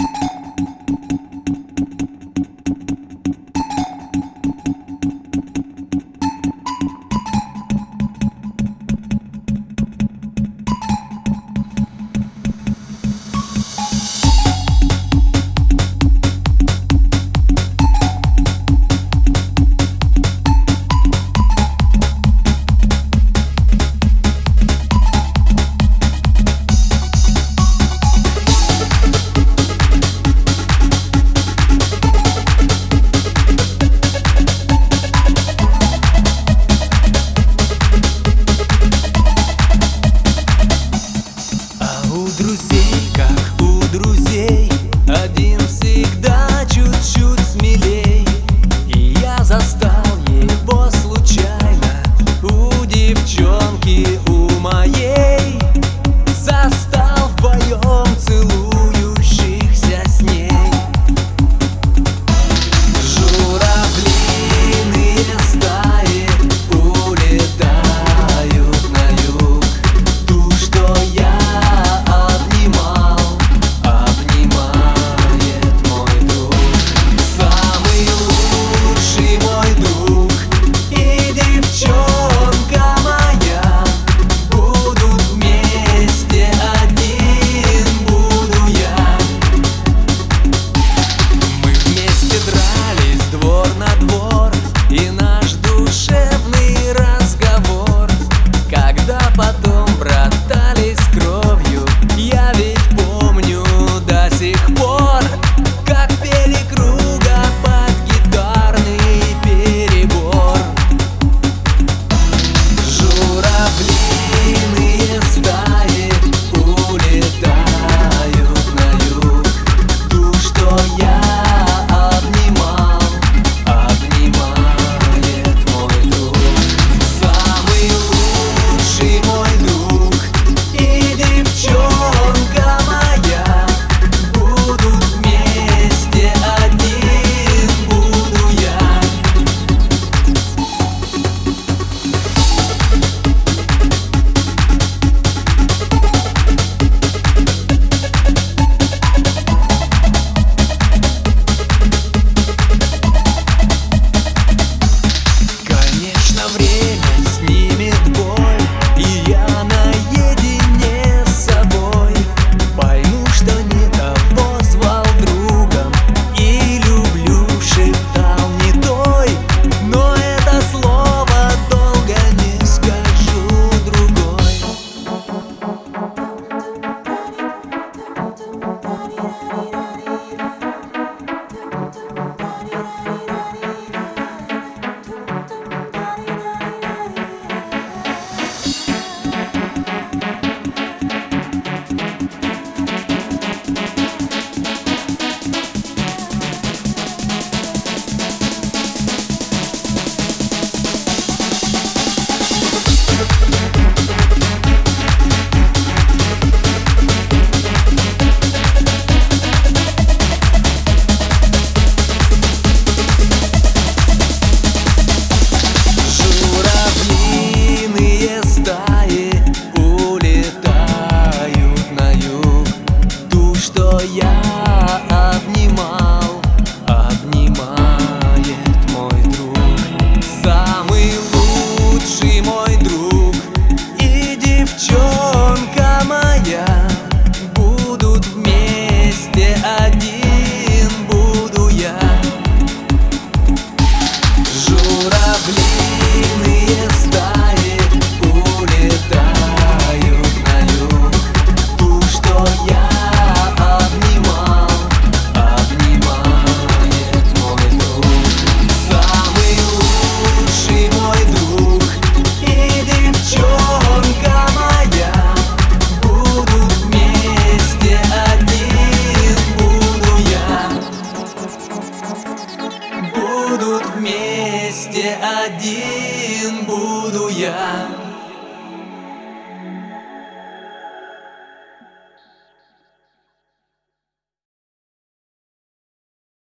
Один всегда чуть-чуть смелей, и я застал его случайно у девчонки, у моей. Застал вдвоем целующихся с ней. Журавлиные стаи улетают на юг. Ту, что я обнимал, обнимает мой друг. Самый лучший мой друг и девчонка моя будут вместе, один буду я. Мы вместе дрались двор на двор, и наш душевный разговор, когда потом братались кровью, я ведь помню до сих пор, как пели круга под гитарный перебор. Журавлиные стаи улетают на юг. Ту, что я обнимал, обнимает мой друг. Самый лучший мой друг и девчонка моя будут вместе, один буду я. Конечно, время снимет боль, и я наедине с собой пойму, что не того звал другом и люблю шептал не той. Но это слово долго не скажу другой. Журавлиные стаи улетают на юг. Ту, что я обнимал, обнимает мой друг. Самый лучший мой друг и девчонка моя будут вместе, один буду я. Журавлиные стаи улетают на юг. Ту, что я обнимал, обнимает мой друг. Самый лучший мой друг и девчонка моя будут вместе, один буду я. Будут вместе, один буду я.